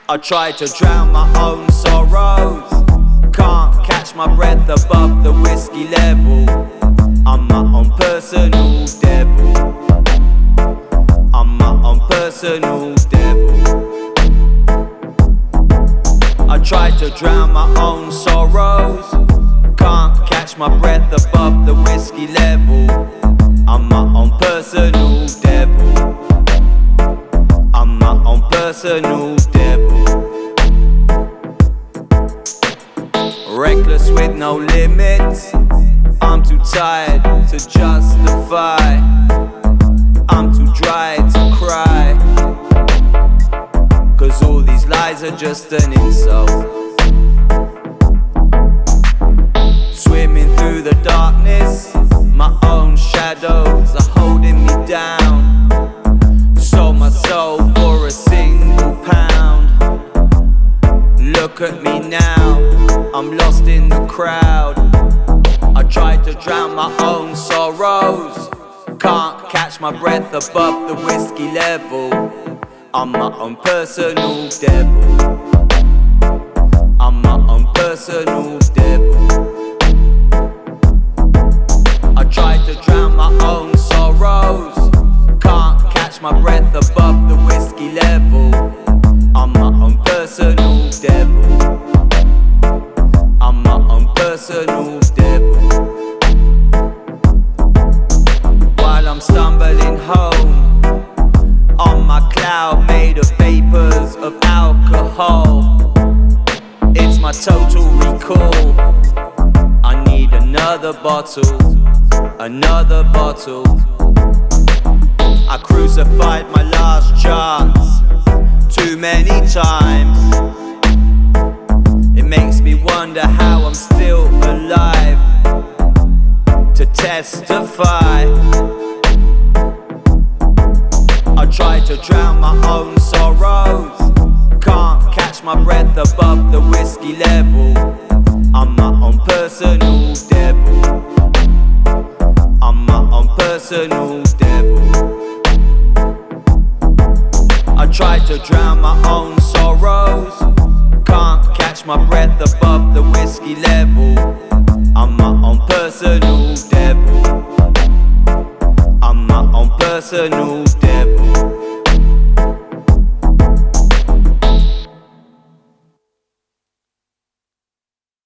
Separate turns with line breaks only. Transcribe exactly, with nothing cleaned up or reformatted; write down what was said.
I try to drown my own sorrows. Can't catch my breath above the whiskey level. I'm my own personal devil. I'm my own personal devil. I try to drown my own sorrows. Can't catch my breath above the whiskey level. I'm my own personal devil. I'm my own personal devil. Reckless with no limits. I'm too tired to justify. I'm too dry to cry. Cause all these lies are just an insult. Swimming through the darkness, my own shadows are holding me down. Sold my soul for a single pound. Look at me now, I'm lost in the crowd. I tried to drown my own sorrows. Can't catch my breath above the whiskey level. I'm my own personal devil. I'm my own personal devil. I tried to drown my own sorrows. Can't catch my breath above the whiskey level. I'm my own personal devil. I'm my own personal devil. While I'm stumbling home on my cloud made of vapors of alcohol, it's my total recall. I need another bottle, another bottle. I crucified my last chance too many times. It makes me wonder how I'm still alive to testify. I try to drown my own sorrows. Can't catch my breath above the whiskey level. I'm my own personal devil. I'm my own personal devil. I try to drown my own sorrows. Can't catch my breath above the whiskey level. I'm my own personal devil. I'm my own personal devil.